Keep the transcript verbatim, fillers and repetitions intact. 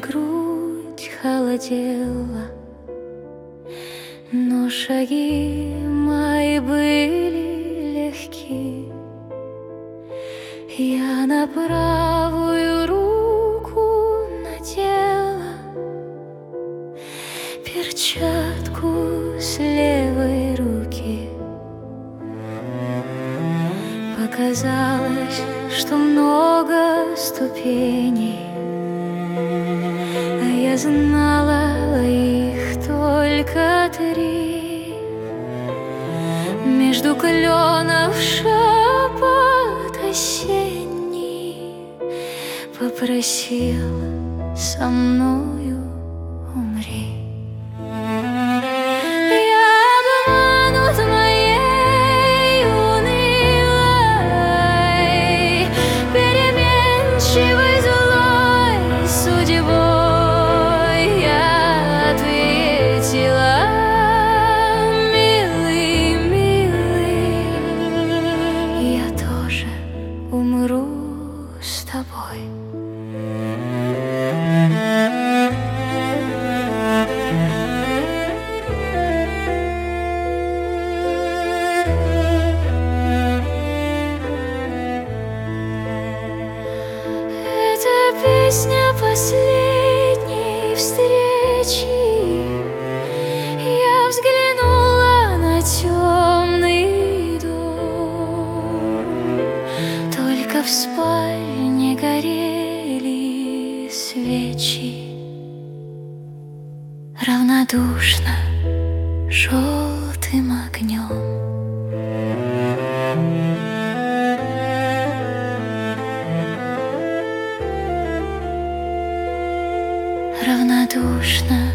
грудь холодела, но шаги мои были легки. Я на правую руку надела перчатку с левой руки. Показалось, что много ступеней, а я знала их только три. Между кленов шепот осенний попросил: со мною умри. Переменчивой злой судьбой я ответила: милый, милый, я тоже умру с тобой. Песня последней встречи. Я взглянула на темный дом. Только в спальне горели свечи, равнодушно желтым огнем. Равнодушно